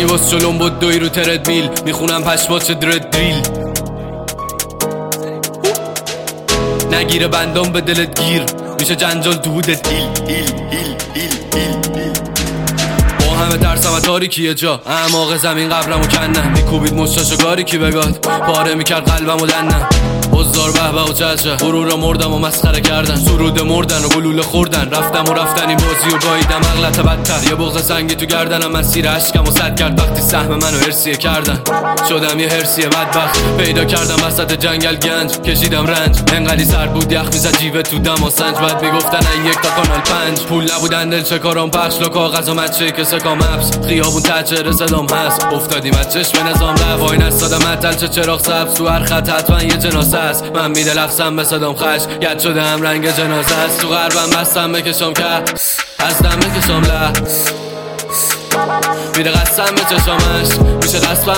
واس جلوم بود دوی رو تردمیل، میخونم پشمات چه درد دریل. نگیره بندام به دلت گیر، میشه جنجال تو بودت ایل. با همه ترسم و تاریکیه جا، اعماق زمین قبرمو کنن. میکوبید مشتاشو گاری کی بگاد، پاره میکرد قلبمو دنن. بزار به و چچه غرور مردم و مسخره کردن، سرود مردن و گلوله خوردن. رفتن این بازی و گاییدم اغلط بدتر. یه بغض سنگی تو گردنم مسیر عشقم و سد کرد وقتی سهم منو هرسیه کردن. شدم یه هرسیه بدبخت، پیدا کردم وسط جنگل گنج، کشیدم رنج. انقدی سرد بود یخ میزد جیوه تو دم و سنج. بعد میگفتن این یک تا کانال 5 پول نبودن دل چه کارام پخش. لو کاغذ و مچه که سکام حبس، خیابون تچه صدام هست. افتادیم از چشم نظام رفت، وای نستادم متل چه چراغ سبز. تو هر خط حتما یه جنازه است، من میده لفظم به صدام خش. ید شده هم رنگ جنازه است. تو غربم بستم بکشم که هستم بکشم له، میره قسم به چشامش، میشه قسمم